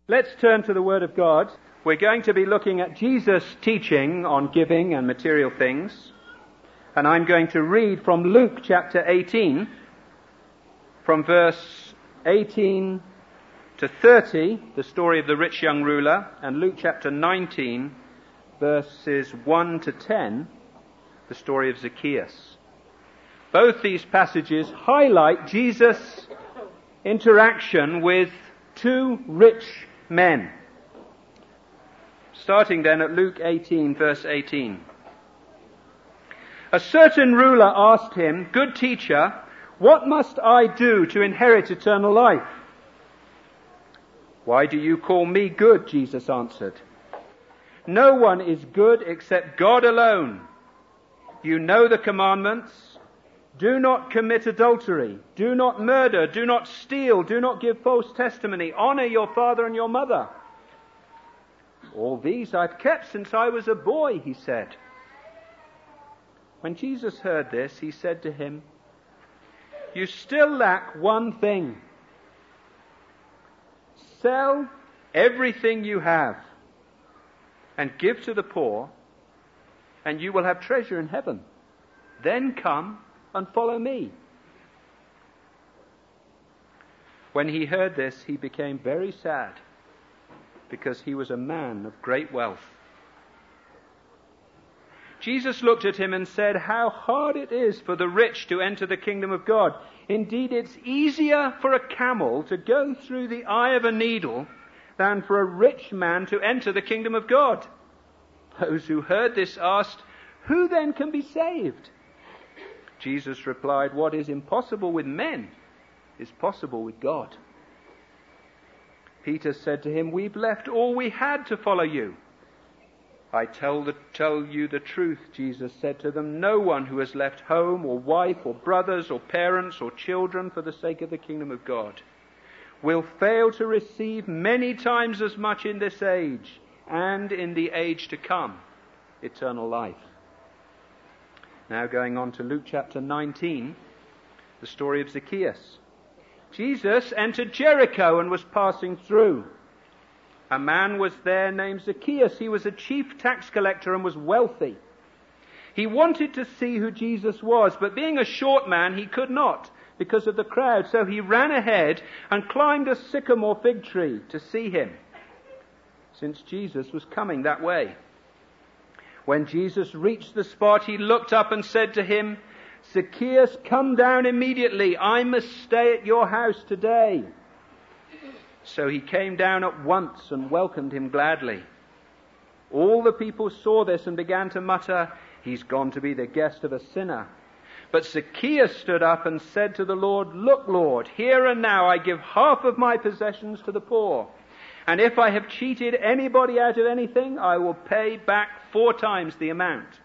Let's turn to the Word of God. We're going to be looking at Jesus' teaching on giving and material things. And I'm going to read from Luke chapter 18, from verse 18 to 30, the story of the rich young ruler, and Luke chapter 19, verses 1 to 10, the story of Zacchaeus. Both these passages highlight Jesus' interaction with two rich men. Starting then at Luke 18, verse 18. A certain ruler asked him, "Good teacher, what must I do to inherit eternal life?" "Why do you call me good?" Jesus answered. "No one is good except God alone. You know the commandments. Do not commit adultery. Do not murder. Do not steal. Do not give false testimony. Honor your father and your mother." "All these I've kept since I was a boy," he said. When Jesus heard this, he said to him, "You still lack one thing. Sell everything you have and give to the poor, and you will have treasure in heaven. Then come and follow me." When he heard this, he became very sad, because he was a man of great wealth. Jesus looked at him and said, "How hard it is for the rich to enter the kingdom of God. Indeed, it's easier for a camel to go through the eye of a needle than for a rich man to enter the kingdom of God." Those who heard this asked, "Who then can be saved?" Jesus replied, "What is impossible with men is possible with God." Peter said to him, "We've left all we had to follow you." "I tell you the truth," Jesus said to them, "no one who has left home or wife or brothers or parents or children for the sake of the kingdom of God will fail to receive many times as much in this age and in the age to come, eternal life." Now going on to Luke chapter 19, the story of Zacchaeus. Jesus entered Jericho and was passing through. A man was there named Zacchaeus. He was a chief tax collector and was wealthy. He wanted to see who Jesus was, but being a short man, he could not because of the crowd. So he ran ahead and climbed a sycamore fig tree to see him, since Jesus was coming that way. When Jesus reached the spot, he looked up and said to him, "Zacchaeus, come down immediately. I must stay at your house today." So he came down at once and welcomed him gladly. All the people saw this and began to mutter, "He's gone to be the guest of a sinner." But Zacchaeus stood up and said to the Lord, "Look, Lord, here and now I give half of my possessions to the poor. And if I have cheated anybody out of anything, I will pay back 4 times the amount."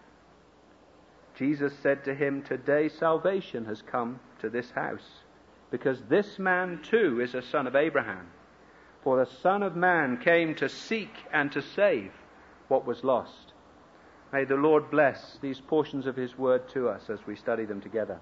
Jesus said to him, "Today salvation has come to this house, because this man too is a son of Abraham. For the Son of Man came to seek and to save what was lost." May the Lord bless these portions of his word to us as we study them together.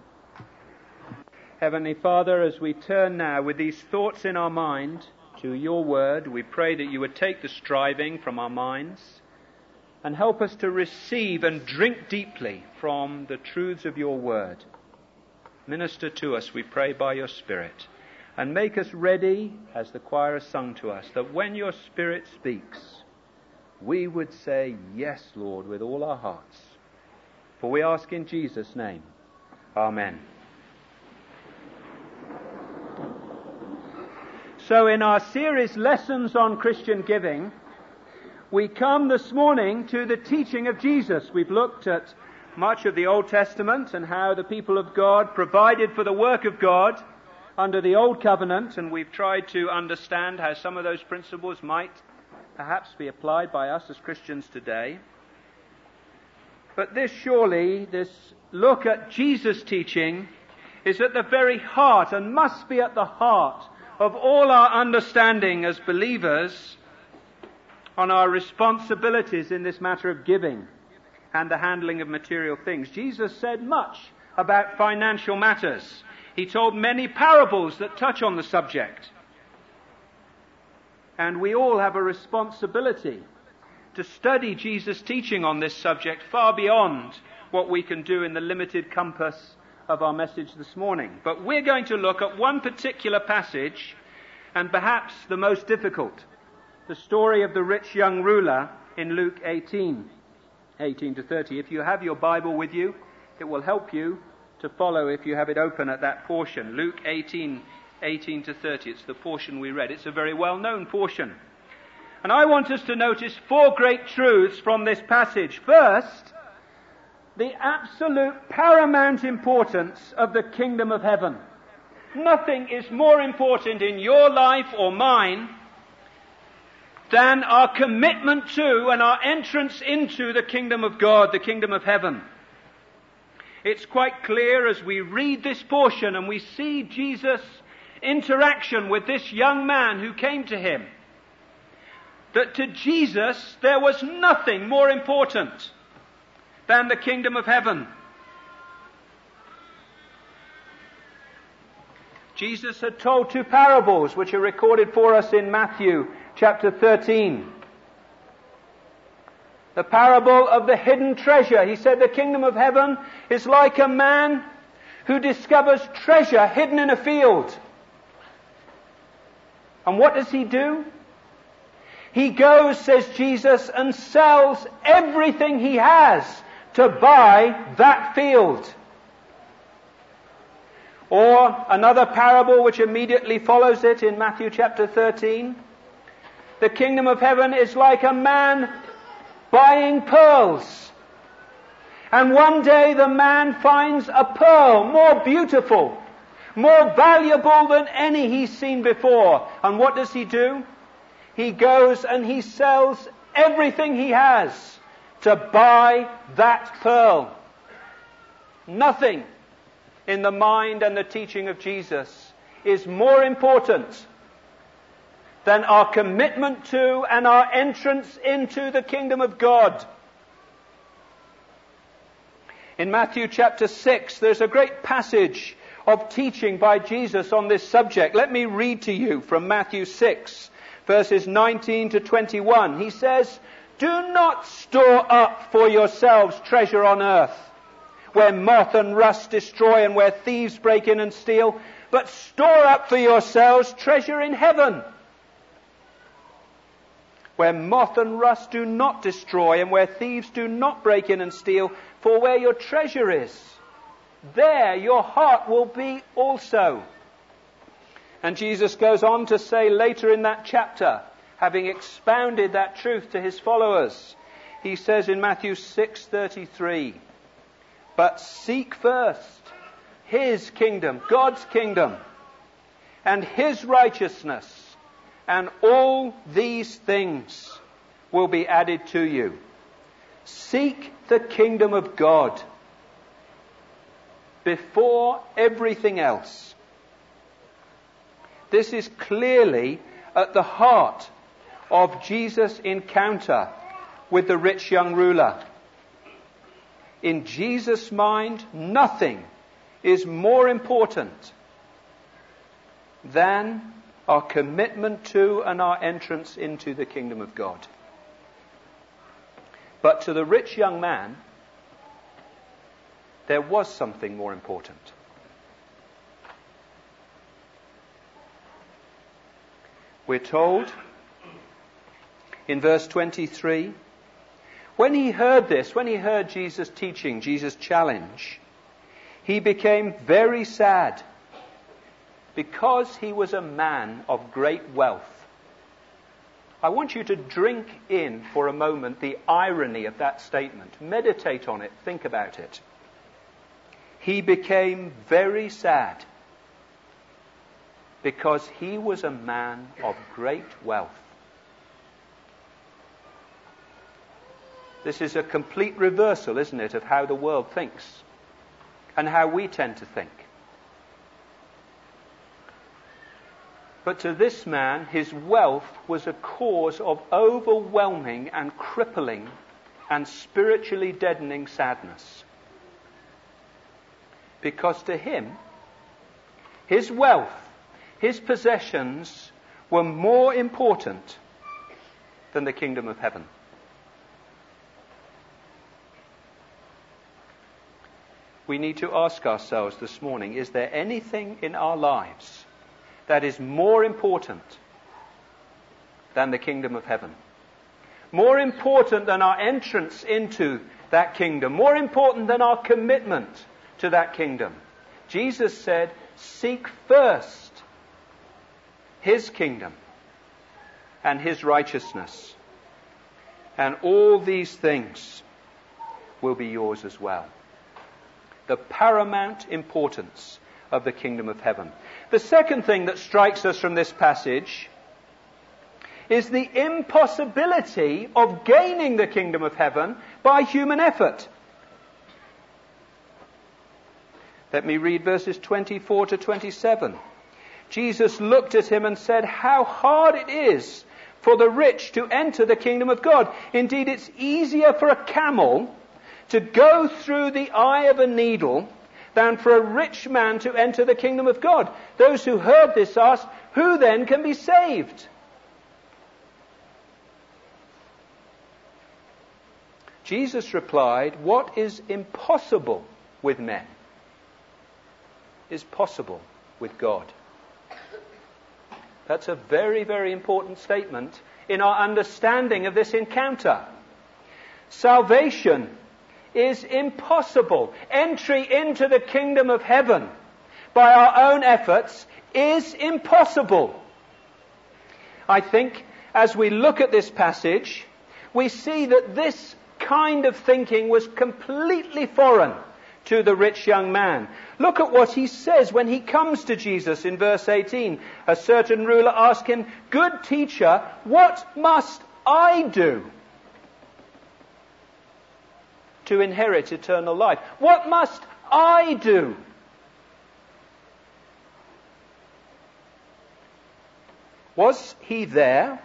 Heavenly Father, as we turn now with these thoughts in our mind to your word, we pray that you would take the striving from our minds and help us to receive and drink deeply from the truths of your word. Minister to us, we pray, by your Spirit, and make us ready, as the choir has sung to us, that when your Spirit speaks, we would say, "Yes, Lord," with all our hearts. For we ask in Jesus' name. Amen. So in our series Lessons on Christian Giving, we come this morning to the teaching of Jesus. We've looked at much of the Old Testament and how the people of God provided for the work of God under the Old Covenant, and we've tried to understand how some of those principles might perhaps be applied by us as Christians today. But this look at Jesus' teaching is at the very heart and must be at the heart of all our understanding as believers on our responsibilities in this matter of giving and the handling of material things. Jesus said much about financial matters. He told many parables that touch on the subject. And we all have a responsibility to study Jesus' teaching on this subject far beyond what we can do in the limited compass of our message this morning. But we're going to look at one particular passage, and perhaps the most difficult, the story of the rich young ruler in Luke 18 to 30. If you have your Bible with you, it will help you to follow if you have it open at that portion. Luke 18 to 30. It's the portion we read. It's a very well-known portion. And I want us to notice four great truths from this passage. First, the absolute paramount importance of the kingdom of heaven. Nothing is more important in your life or mine than our commitment to and our entrance into the kingdom of God, the kingdom of heaven. It's quite clear as we read this portion and we see Jesus' interaction with this young man who came to him, that to Jesus there was nothing more important than the kingdom of heaven. Jesus had told two parables which are recorded for us in Matthew chapter 13. The parable of the hidden treasure. He said the kingdom of heaven is like a man who discovers treasure hidden in a field. And what does he do? He goes, says Jesus, and sells everything he has to buy that field. Or another parable which immediately follows it in Matthew chapter 13. The kingdom of heaven is like a man buying pearls. And one day the man finds a pearl more beautiful, more valuable than any he's seen before. And what does he do? He goes and he sells everything he has to buy that pearl. Nothing in the mind and the teaching of Jesus is more important than our commitment to and our entrance into the kingdom of God. In Matthew chapter 6, there's a great passage of teaching by Jesus on this subject. Let me read to you from Matthew 6, verses 19 to 21. He says, "Do not store up for yourselves treasure on earth, where moth and rust destroy and where thieves break in and steal, but store up for yourselves treasure in heaven, where moth and rust do not destroy and where thieves do not break in and steal. For where your treasure is, there your heart will be also." And Jesus goes on to say later in that chapter, having expounded that truth to his followers, he says in Matthew 6:33, "But seek first his kingdom," God's kingdom, "and his righteousness, and all these things will be added to you." Seek the kingdom of God before everything else. This is clearly at the heart of Jesus' encounter with the rich young ruler. In Jesus' mind, nothing is more important than our commitment to and our entrance into the kingdom of God. But to the rich young man, there was something more important. We're told in verse 23, when he heard this, when he heard Jesus' teaching, Jesus' challenge, he became very sad because he was a man of great wealth. I want you to drink in for a moment the irony of that statement. Meditate on it. Think about it. He became very sad because he was a man of great wealth. This is a complete reversal, isn't it, of how the world thinks and how we tend to think. But to this man, his wealth was a cause of overwhelming and crippling and spiritually deadening sadness. Because to him, his wealth, his possessions were more important than the kingdom of heaven. We need to ask ourselves this morning, is there anything in our lives that is more important than the kingdom of heaven? More important than our entrance into that kingdom? More important than our commitment to that kingdom? Jesus said, seek first His kingdom and His righteousness, and all these things will be yours as well. The paramount importance of the kingdom of heaven. The second thing that strikes us from this passage is the impossibility of gaining the kingdom of heaven by human effort. Let me read verses 24 to 27. Jesus looked at him and said, how hard it is for the rich to enter the kingdom of God. Indeed, it's easier for a camel to go through the eye of a needle than for a rich man to enter the kingdom of God. Those who heard this asked, who then can be saved? Jesus replied, what is impossible with men is possible with God. That's a very, very important statement in our understanding of this encounter. Salvation is impossible. Entry into the kingdom of heaven by our own efforts is impossible. I think as we look at this passage, we see that this kind of thinking was completely foreign to the rich young man. Look at what he says when he comes to Jesus in verse 18. A certain ruler asked him, good teacher, what must I do to inherit eternal life? What must I do? Was he there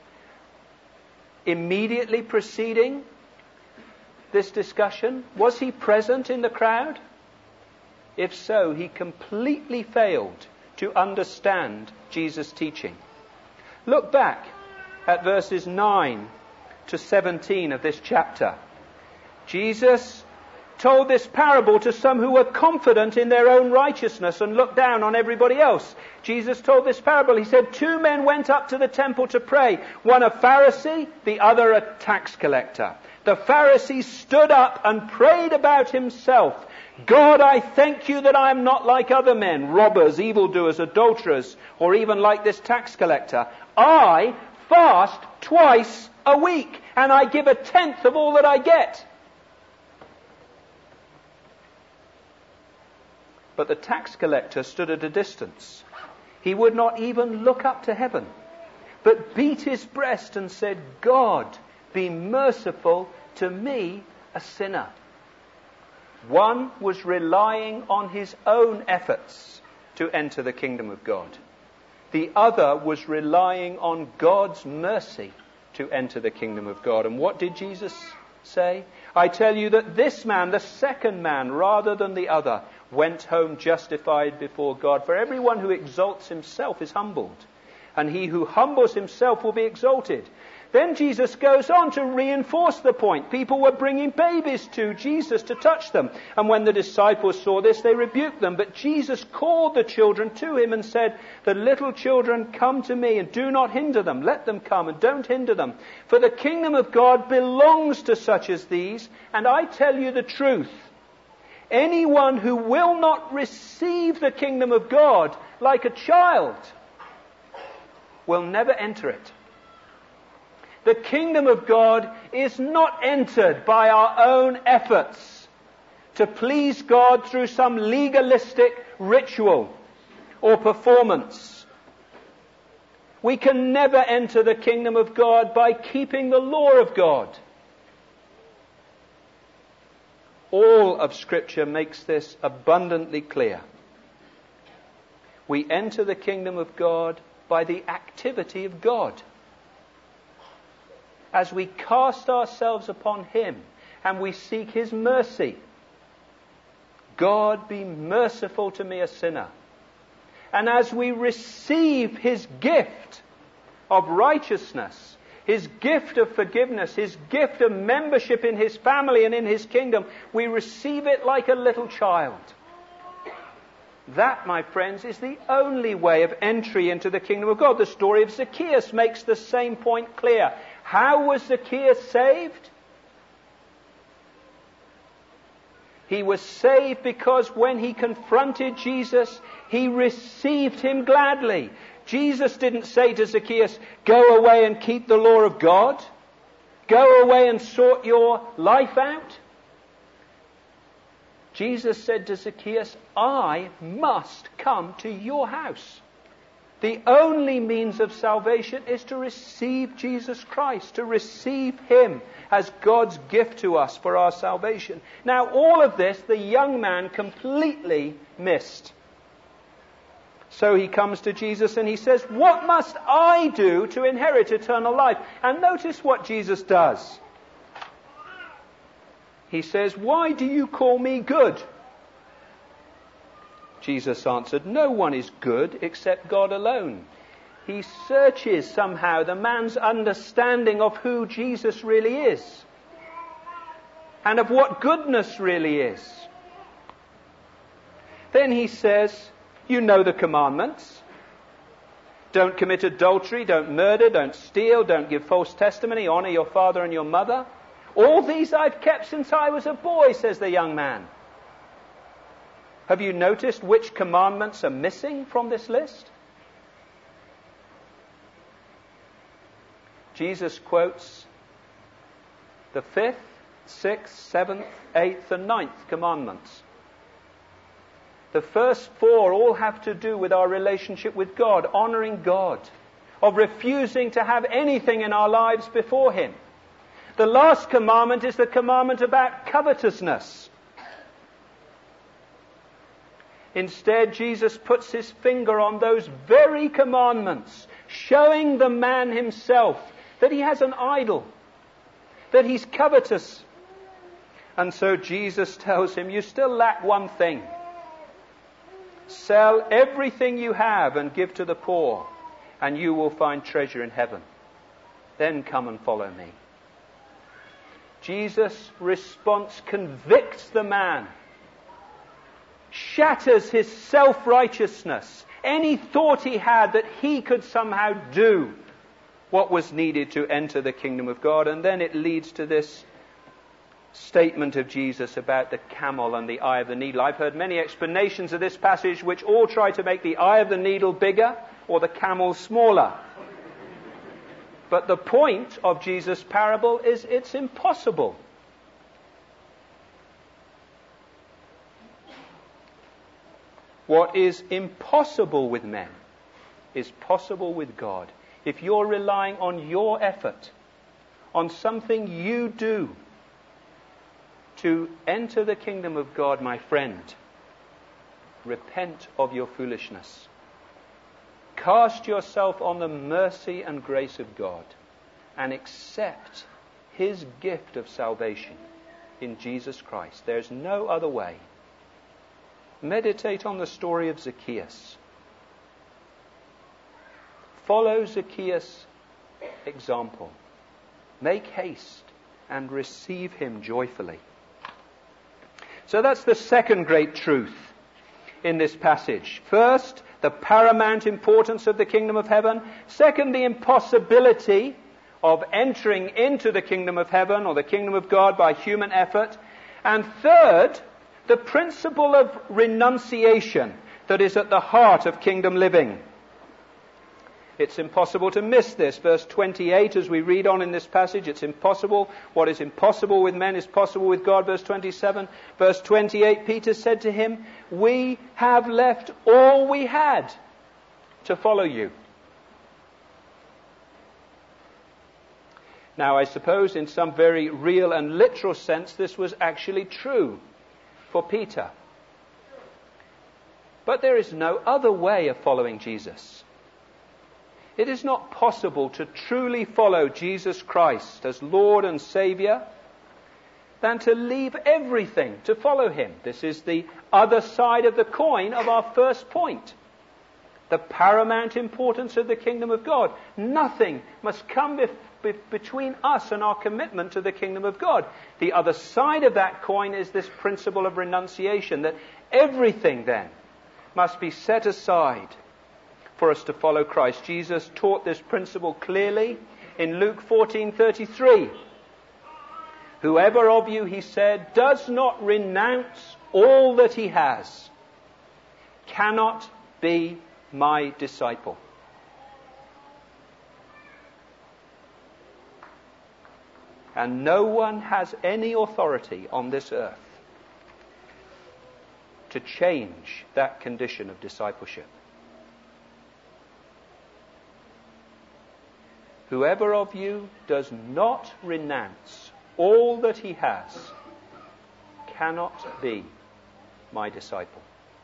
immediately preceding this discussion? Was he present in the crowd? If so, he completely failed to understand Jesus' teaching. Look back at verses 9 to 17 of this chapter. Jesus told this parable to some who were confident in their own righteousness and looked down on everybody else. Jesus told this parable. He said, two men went up to the temple to pray, one a Pharisee, the other a tax collector. The Pharisee stood up and prayed about himself. God, I thank you that I am not like other men, robbers, evildoers, adulterers, or even like this tax collector. I fast twice a week, and I give 1/10 of all that I get. But the tax collector stood at a distance. He would not even look up to heaven, but beat his breast and said, God, be merciful to me, a sinner. One was relying on his own efforts to enter the kingdom of God. The other was relying on God's mercy to enter the kingdom of God. And what did Jesus say? I tell you that this man, the second man, rather than the other, went home justified before God. For everyone who exalts himself is humbled, and he who humbles himself will be exalted. Then Jesus goes on to reinforce the point. People were bringing babies to Jesus to touch them. And when the disciples saw this, they rebuked them. But Jesus called the children to him and said, the little children, come to me and do not hinder them. Let them come and don't hinder them. For the kingdom of God belongs to such as these. And I tell you the truth. Anyone who will not receive the kingdom of God like a child will never enter it. The kingdom of God is not entered by our own efforts to please God through some legalistic ritual or performance. We can never enter the kingdom of God by keeping the law of God. All of Scripture makes this abundantly clear. We enter the kingdom of God by the activity of God. As we cast ourselves upon Him and we seek His mercy. God, be merciful to me, a sinner. And as we receive His gift of righteousness, His gift of forgiveness, His gift of membership in His family and in His kingdom, we receive it like a little child. That, my friends, is the only way of entry into the kingdom of God. The story of Zacchaeus makes the same point clear. How was Zacchaeus saved? He was saved because when he confronted Jesus, he received Him gladly. Jesus didn't say to Zacchaeus, go away and keep the law of God. Go away and sort your life out. Jesus said to Zacchaeus, I must come to your house. The only means of salvation is to receive Jesus Christ, to receive Him as God's gift to us for our salvation. Now, all of this the young man completely missed. So he comes to Jesus and he says, what must I do to inherit eternal life? And notice what Jesus does. He says, why do you call me good? Jesus answered, no one is good except God alone. He searches somehow the man's understanding of who Jesus really is and of what goodness really is. Then he says, you know the commandments. Don't commit adultery, don't murder, don't steal, don't give false testimony, honor your father and your mother. All these I've kept since I was a boy, says the young man. Have you noticed which commandments are missing from this list? Jesus quotes the 5th, 6th, 7th, 8th and 9th commandments. The first 4 all have to do with our relationship with God, honoring God, of refusing to have anything in our lives before Him. The last commandment is the commandment about covetousness. Instead, Jesus puts His finger on those very commandments, showing the man himself that he has an idol, that he's covetous. And so Jesus tells him, you still lack one thing. Sell everything you have and give to the poor, and you will find treasure in heaven. Then come and follow me. Jesus' response convicts the man, shatters his self-righteousness, any thought he had that he could somehow do what was needed to enter the kingdom of God. And then it leads to this statement of Jesus about the camel and the eye of the needle. I've heard many explanations of this passage which all try to make the eye of the needle bigger or the camel smaller. But the point of Jesus' parable is it's impossible. What is impossible with men is possible with God. If you're relying on your effort, on something you do to enter the kingdom of God, my friend, repent of your foolishness. Cast yourself on the mercy and grace of God and accept His gift of salvation in Jesus Christ. There's no other way. Meditate on the story of Zacchaeus. Follow Zacchaeus' example. Make haste and receive him joyfully. So that's the second great truth in this passage. First, the paramount importance of the kingdom of heaven. Second, the impossibility of entering into the kingdom of heaven or the kingdom of God by human effort. And third, the principle of renunciation that is at the heart of kingdom living. It's impossible to miss this. Verse 28, as we read on in this passage, it's impossible. What is impossible with men is possible with God. Verse 27. Verse 28, Peter said to him, we have left all we had to follow you. Now, I suppose in some very real and literal sense, this was actually true for Peter. But there is no other way of following Jesus. It is not possible to truly follow Jesus Christ as Lord and Saviour than to leave everything to follow Him. This is the other side of the coin of our first point. the paramount importance of the kingdom of God. Nothing must come between us and our commitment to the kingdom of God. The other side of that coin is this principle of renunciation, that everything then must be set aside for us to follow Christ. Jesus taught this principle clearly in Luke 14:33. Whoever of you, he said, does not renounce all that he has, cannot be my disciple. And no one has any authority on this earth to change that condition of discipleship. Whoever of you does not renounce all that he has cannot be my disciple.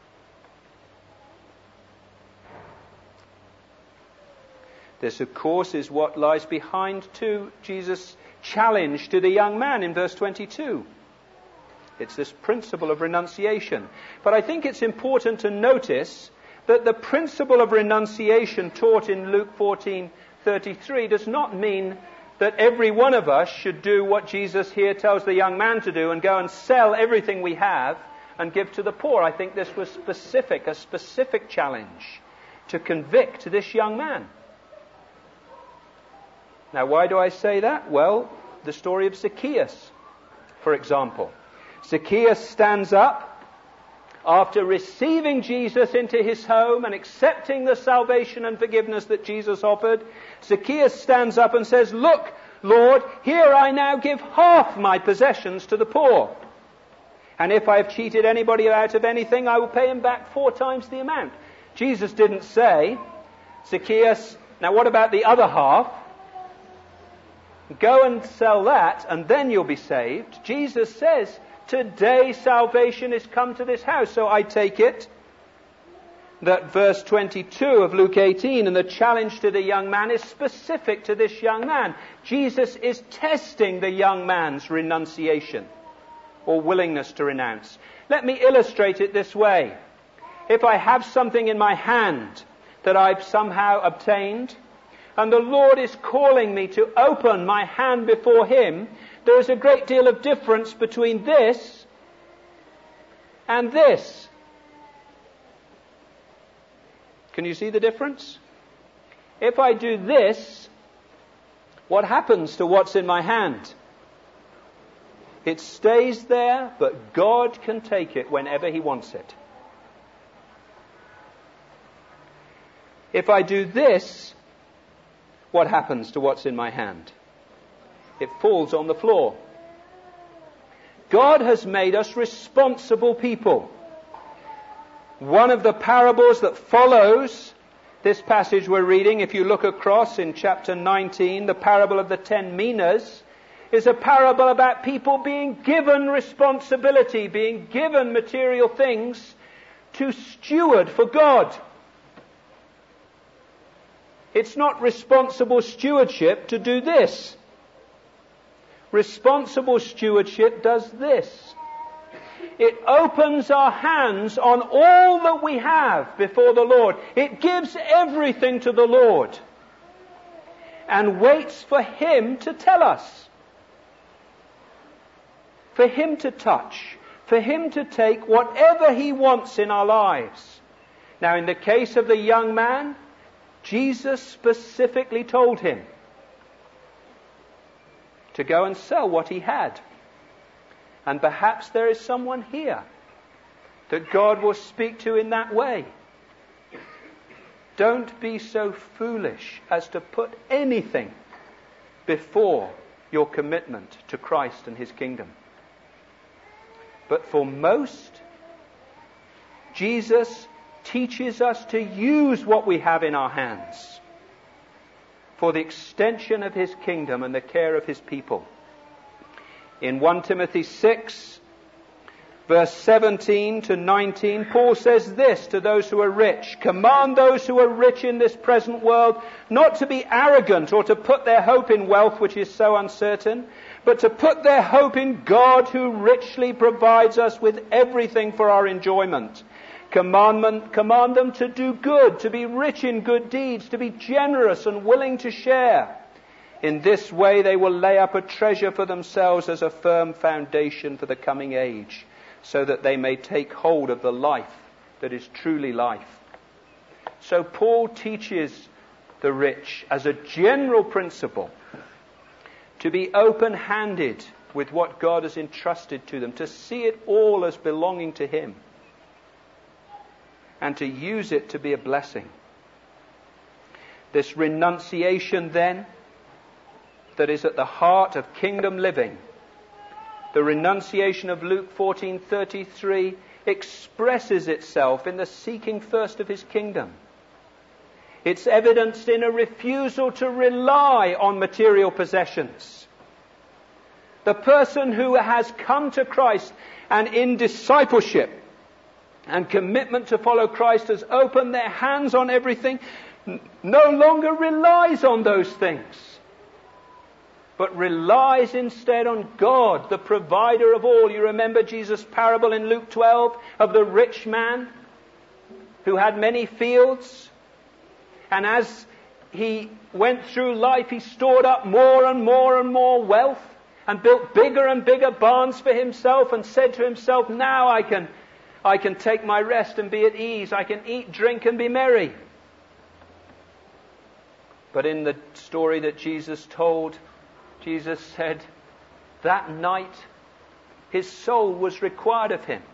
This, of course, is what lies behind to Jesus' challenge to the young man in verse 22. It's this principle of renunciation. But I think it's important to notice that the principle of renunciation taught in Luke 14:33 does not mean that every one of us should do what Jesus here tells the young man to do and go and sell everything we have and give to the poor. I think this was a specific challenge to convict this young man. Now, why do I say that? Well, the story of Zacchaeus, for example. Zacchaeus stands up after receiving Jesus into his home and accepting the salvation and forgiveness that Jesus offered. Zacchaeus stands up and says, "Look, Lord, here I now give half my possessions to the poor. And if I have cheated anybody out of anything, I will pay him back 4 times the amount." Jesus didn't say, "Zacchaeus, now what about the other half? Go and sell that and then you'll be saved." Jesus says, today salvation is come to this house. So I take it that verse 22 of Luke 18 and the challenge to the young man is specific to this young man. Jesus is testing the young man's renunciation or willingness to renounce. Let me illustrate it this way. If I have something in my hand that I've somehow obtained, and the Lord is calling me to open my hand before Him, there is a great deal of difference between this and this. Can you see the difference? If I do this, what happens to what's in my hand? It stays there, but God can take it whenever He wants it. If I do this, what happens to what's in my hand? It falls on the floor. God has made us responsible people. One of the parables that follows this passage we're reading, if you look across in chapter 19, the parable of the 10 minas, is a parable about people being given responsibility, being given material things to steward for God. It's not responsible stewardship to do this. Responsible stewardship does this. It opens our hands on all that we have before the Lord. It gives everything to the Lord and waits for Him to tell us, for Him to touch, for Him to take whatever He wants in our lives. Now, in the case of the young man, Jesus specifically told him to go and sell what he had. And perhaps there is someone here that God will speak to in that way. Don't be so foolish as to put anything before your commitment to Christ and His kingdom. But for most, Jesus teaches us to use what we have in our hands for the extension of His kingdom and the care of His people. In 1 Timothy 6, verse 17 to 19, Paul says this to those who are rich: "Command those who are rich in this present world not to be arrogant or to put their hope in wealth which is so uncertain, but to put their hope in God who richly provides us with everything for our enjoyment. Command them to do good, to be rich in good deeds, to be generous and willing to share. In this way they will lay up a treasure for themselves as a firm foundation for the coming age, so that they may take hold of the life that is truly life. So Paul teaches the rich as a general principle to be open-handed with what God has entrusted to them, to see it all as belonging to Him, and to use it to be a blessing. This renunciation then, that is at the heart of kingdom living, the renunciation of Luke 14:33, expresses itself in the seeking first of His kingdom. It's evidenced in a refusal to rely on material possessions. The person who has come to Christ and in discipleship and commitment to follow Christ has opened their hands on everything, no longer relies on those things, but relies instead on God, the provider of all. You remember Jesus' parable in Luke 12 of the rich man who had many fields, and as he went through life he stored up more and more and more wealth and built bigger and bigger barns for himself and said to himself, now I can take my rest and be at ease. I can eat, drink and be merry. But in the story that Jesus told, Jesus said that night his soul was required of him.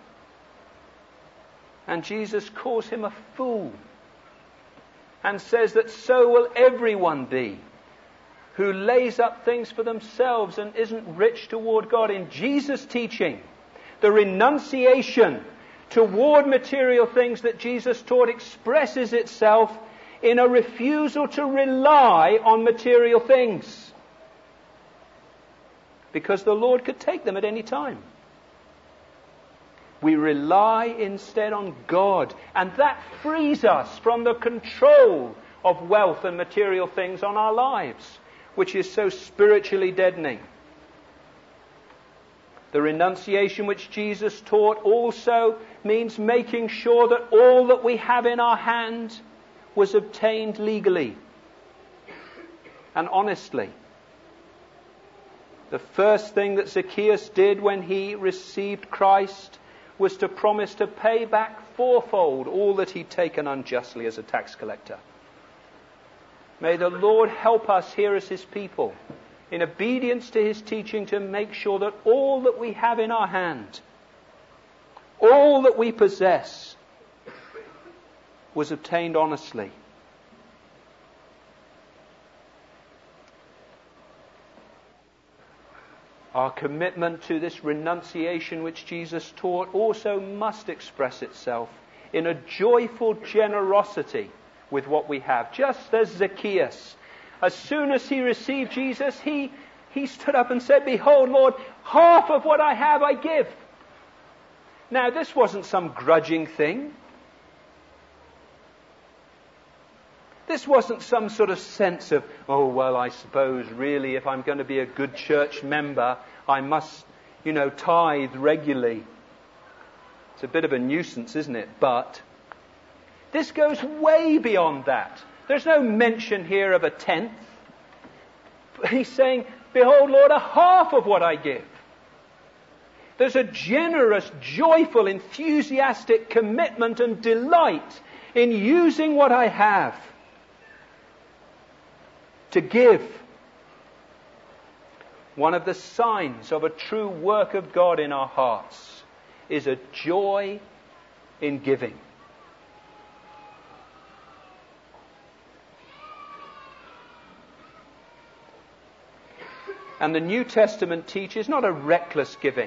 And Jesus calls him a fool and says that so will everyone be who lays up things for themselves and isn't rich toward God. In Jesus' teaching, the renunciation toward material things that Jesus taught expresses itself in a refusal to rely on material things, because the Lord could take them at any time. We rely instead on God, and that frees us from the control of wealth and material things on our lives, which is so spiritually deadening. The renunciation which Jesus taught also means making sure that all that we have in our hand was obtained legally and honestly. The first thing that Zacchaeus did when he received Christ was to promise to pay back fourfold all that he'd taken unjustly as a tax collector. May the Lord help us here as His people, in obedience to His teaching, to make sure that all that we have in our hand, all that we possess, was obtained honestly. Our commitment to this renunciation which Jesus taught also must express itself in a joyful generosity with what we have. Just as Zacchaeus, as soon as he received Jesus, he stood up and said, "Behold, Lord, half of what I have I give." Now, this wasn't some grudging thing. This wasn't some sort of sense of, oh, well, I suppose really if I'm going to be a good church member, I must, tithe regularly. It's a bit of a nuisance, isn't it? But this goes way beyond that. There's no mention here of a tenth. He's saying, "Behold, Lord, a half of what I give." There's a generous, joyful, enthusiastic commitment and delight in using what I have to give. One of the signs of a true work of God in our hearts is a joy in giving. And the New Testament teaches not a reckless giving,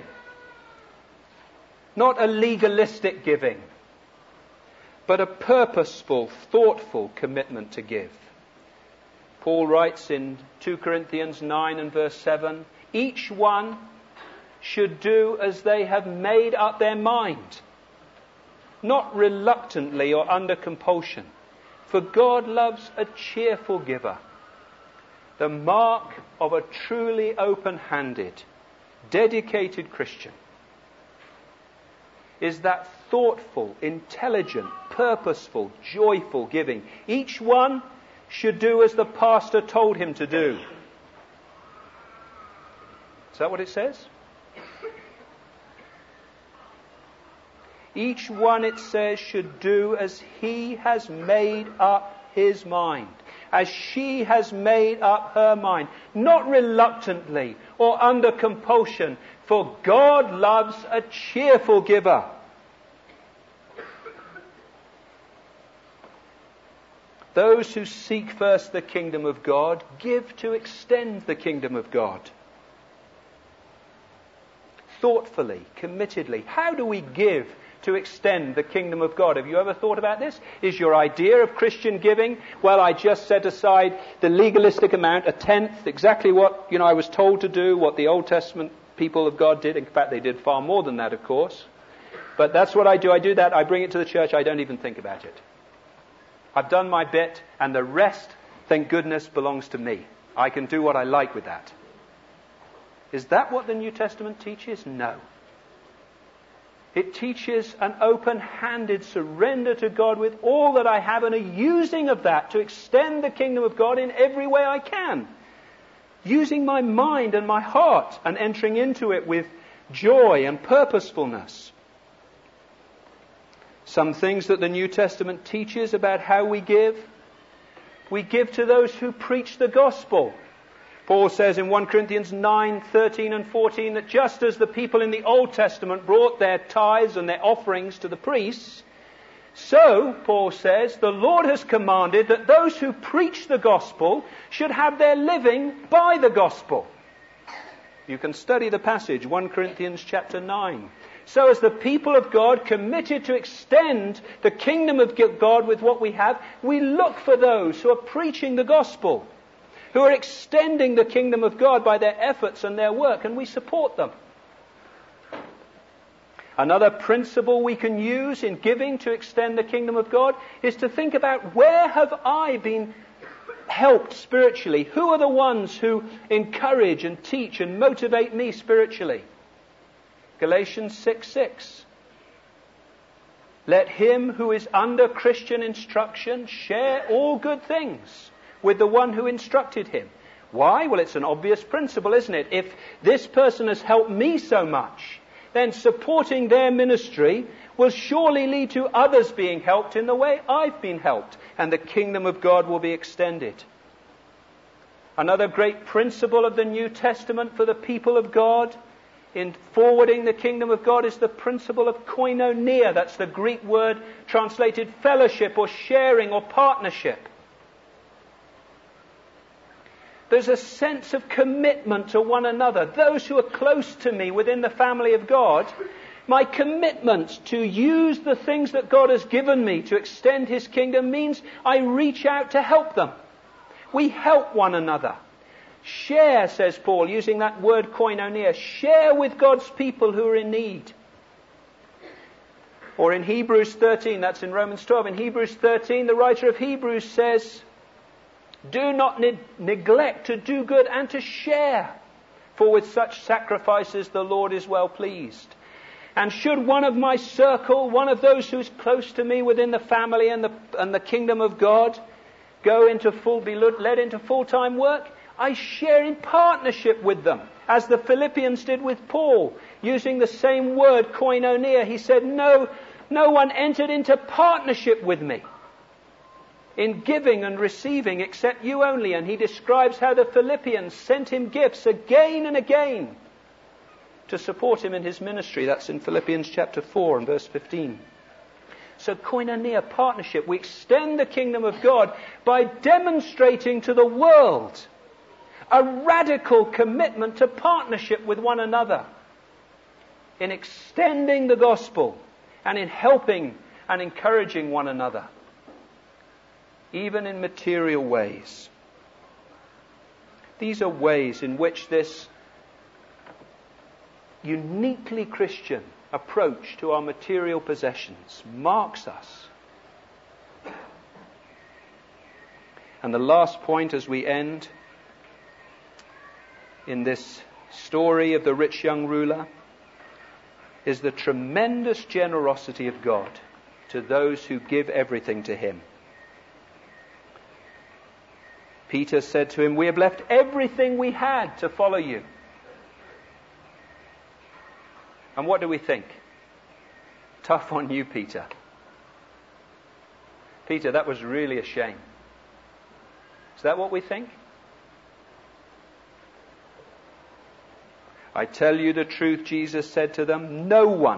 not a legalistic giving, but a purposeful, thoughtful commitment to give. Paul writes in 2 Corinthians 9 and verse 7, "Each one should do as they have made up their mind, not reluctantly or under compulsion, for God loves a cheerful giver." The mark of a truly open-handed, dedicated Christian is that thoughtful, intelligent, purposeful, joyful giving. Each one should do as the pastor told him to do. Is that what it says? Each one, it says, should do as he has made up his mind, as she has made up her mind, not reluctantly or under compulsion, for God loves a cheerful giver. Those who seek first the kingdom of God give to extend the kingdom of God. Thoughtfully, committedly. How do we give to extend the kingdom of God? Have you ever thought about this? Is your idea of Christian giving, well, I just set aside the legalistic amount, a tenth, exactly what I was told to do, what the Old Testament people of God did. In fact, they did far more than that, of course. But that's what I do. I do that. I bring it to the church. I don't even think about it. I've done my bit, and the rest, thank goodness, belongs to me. I can do what I like with that. Is that what the New Testament teaches? No. It teaches an open-handed surrender to God with all that I have and a using of that to extend the kingdom of God in every way I can. Using my mind and my heart and entering into it with joy and purposefulness. Some things that the New Testament teaches about how we give. We give to those who preach the gospel. Paul says in 1 Corinthians 9, 13 and 14 that just as the people in the Old Testament brought their tithes and their offerings to the priests, so, Paul says, the Lord has commanded that those who preach the gospel should have their living by the gospel. You can study the passage, 1 Corinthians chapter 9. So as the people of God committed to extend the kingdom of God with what we have, we look for those who are preaching the gospel, who are extending the kingdom of God by their efforts and their work, and we support them. Another principle we can use in giving to extend the kingdom of God is to think about, where have I been helped spiritually? Who are the ones who encourage and teach and motivate me spiritually? Galatians 6:6. Let him who is under Christian instruction share all good things with the one who instructed him. Why? Well, it's an obvious principle, isn't it? If this person has helped me so much, then supporting their ministry will surely lead to others being helped in the way I've been helped, and the kingdom of God will be extended. Another great principle of the New Testament for the people of God in forwarding the kingdom of God is the principle of koinonia. That's the Greek word translated fellowship or sharing or partnership. There's a sense of commitment to one another. Those who are close to me within the family of God, my commitment to use the things that God has given me to extend His kingdom means I reach out to help them. We help one another. Share, says Paul, using that word koinonia. Share with God's people who are in need. Or in Hebrews 13, that's in Romans 12. In Hebrews 13, the writer of Hebrews says, do not neglect to do good and to share, for with such sacrifices the Lord is well pleased. And should one of my circle, one of those who is close to me within the family and the kingdom of God, be led into full-time work, I share in partnership with them, as the Philippians did with Paul, using the same word, koinonia. He said, no one entered into partnership with me in giving and receiving except you only. And he describes how the Philippians sent him gifts again and again to support him in his ministry. That's in Philippians chapter 4 and verse 15. So koinonia, partnership. We extend the kingdom of God by demonstrating to the world a radical commitment to partnership with one another in extending the gospel and in helping and encouraging one another, even in material ways. These are ways in which this uniquely Christian approach to our material possessions marks us. And the last point as we end in this story of the rich young ruler is the tremendous generosity of God to those who give everything to him. Peter said to him, "We have left everything we had to follow you." And what do we think? Tough on you, Peter. Peter, that was really a shame. Is that what we think? "I tell you the truth," Jesus said to them, no one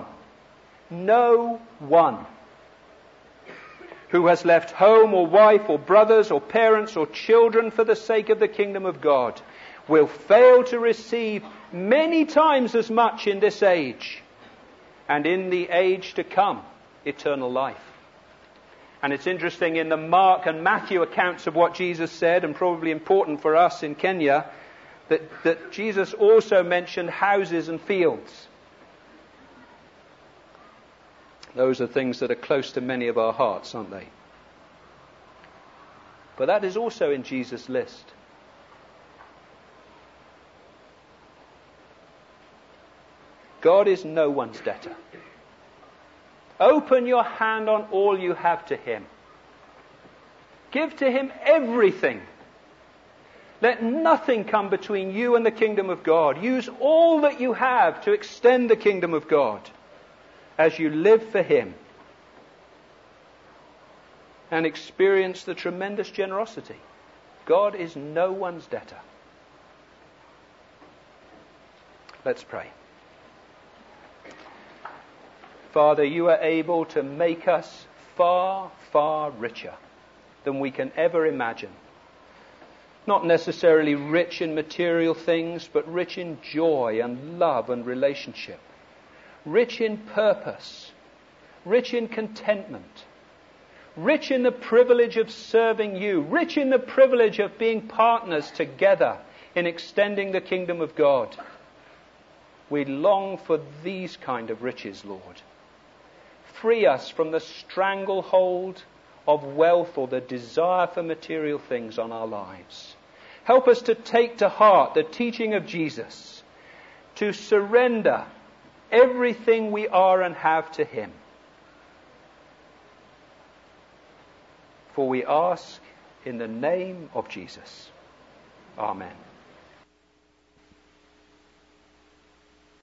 who has left home or wife or brothers or parents or children for the sake of the kingdom of God will fail to receive many times as much in this age, and in the age to come, eternal life. And it's interesting, in the Mark and Matthew accounts of what Jesus said, and probably important for us in Kenya, that Jesus also mentioned houses and fields. Those are things that are close to many of our hearts, aren't they? But that is also in Jesus' list. God is no one's debtor. Open your hand on all you have to him. Give to him everything. Let nothing come between you and the kingdom of God. Use all that you have to extend the kingdom of God as you live for him, and experience the tremendous generosity. God is no one's debtor. Let's pray. Father, you are able to make us far, far richer than we can ever imagine. Not necessarily rich in material things, but rich in joy and love and relationship. Rich in purpose. Rich in contentment. Rich in the privilege of serving you. Rich in the privilege of being partners together in extending the kingdom of God. We long for these kind of riches, Lord. Free us from the stranglehold of wealth or the desire for material things on our lives. Help us to take to heart the teaching of Jesus, to surrender everything we are and have to him. For we ask in the name of Jesus. Amen.